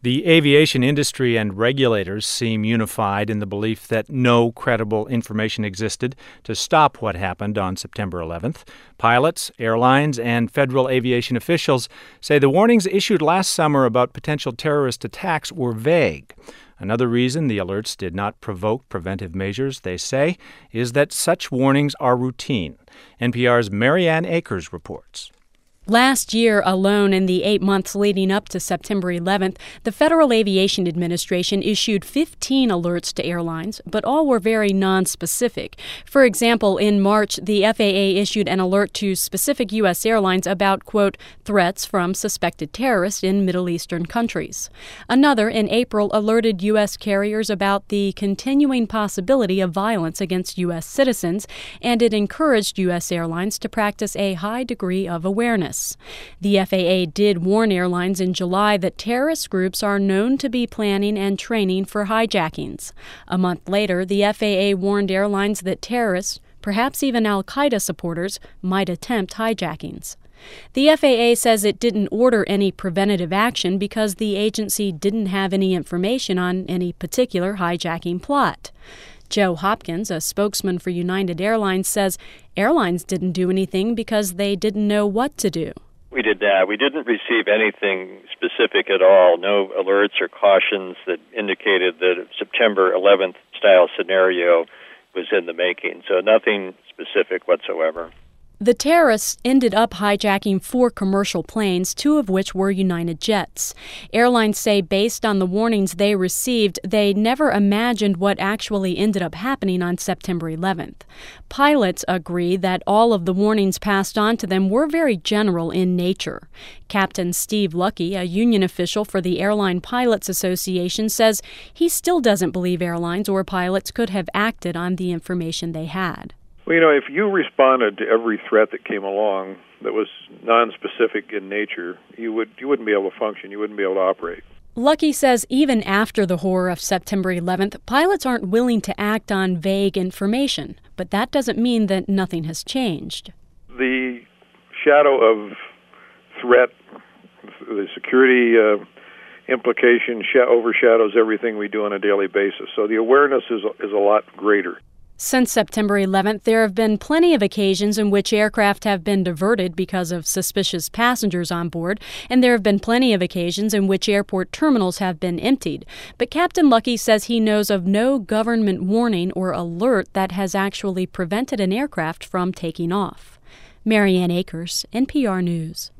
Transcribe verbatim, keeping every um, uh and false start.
The aviation industry and regulators seem unified in the belief that no credible information existed to stop what happened on September eleventh. Pilots, airlines, and federal aviation officials say the warnings issued last summer about potential terrorist attacks were vague. Another reason the alerts did not provoke preventive measures, they say, is that such warnings are routine. N P R's Marianne Akers reports. Last year alone, in the eight months leading up to September eleventh, the Federal Aviation Administration issued fifteen alerts to airlines, but all were very nonspecific. For example, in March, the F A A issued an alert to specific U S airlines about, quote, threats from suspected terrorists in Middle Eastern countries. Another, in April, alerted U S carriers about the continuing possibility of violence against U S citizens, and it encouraged U S airlines to practice a high degree of awareness. The F A A did warn airlines in July that terrorist groups are known to be planning and training for hijackings. A month later, the F A A warned airlines that terrorists, perhaps even al-Qaeda supporters, might attempt hijackings. The F A A says it didn't order any preventative action because the agency didn't have any information on any particular hijacking plot. Joe Hopkins, a spokesman for United Airlines, says airlines didn't do anything because they didn't know what to do. We did that. We didn't receive anything specific at all, no alerts or cautions that indicated that a September eleventh style scenario was in the making. So nothing specific whatsoever. The terrorists ended up hijacking four commercial planes, two of which were United jets. Airlines say based on the warnings they received, they never imagined what actually ended up happening on September eleventh. Pilots agree that all of the warnings passed on to them were very general in nature. Captain Steve Luckey, a union official for the Airline Pilots Association, says he still doesn't believe airlines or pilots could have acted on the information they had. Well, you know, if you responded to every threat that came along that was nonspecific in nature, you would you wouldn't be able to function. You wouldn't be able to operate. Luckey says even after the horror of September eleventh, pilots aren't willing to act on vague information. But that doesn't mean that nothing has changed. The shadow of threat, the security uh, implication sh- overshadows everything we do on a daily basis. So the awareness is is a lot greater. Since September eleventh, there have been plenty of occasions in which aircraft have been diverted because of suspicious passengers on board, and there have been plenty of occasions in which airport terminals have been emptied. But Captain Luckey says he knows of no government warning or alert that has actually prevented an aircraft from taking off. Marianne Akers, N P R News.